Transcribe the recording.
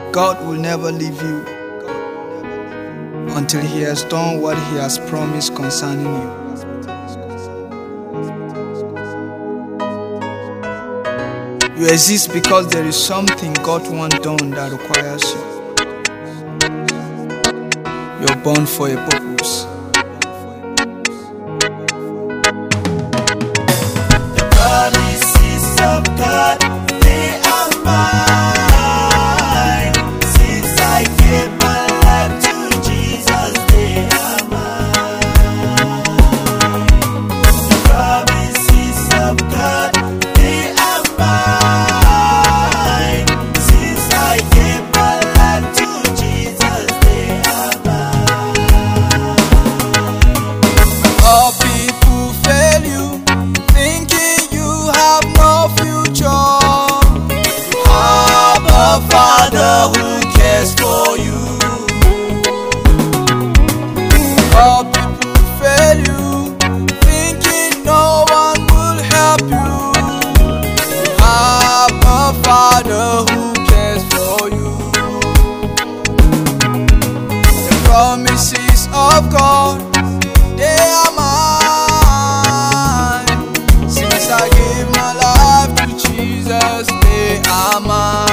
God will never leave you until He has done what He has promised concerning you. You exist because there is something God wants done that requires you. You're born for a purpose. The promises of God, they are mine. Since I gave my life to Jesus, they are mine. The promises of God, they are mine. Since I gave my life to Jesus, they are mine. All people fail you, thinking you have no future. You have a Father who cares for you. All people fail you, thinking no one will help you. You have a Father who cares for you. The promises of God, they are mine. Since I gave my life to Jesus, they are mine.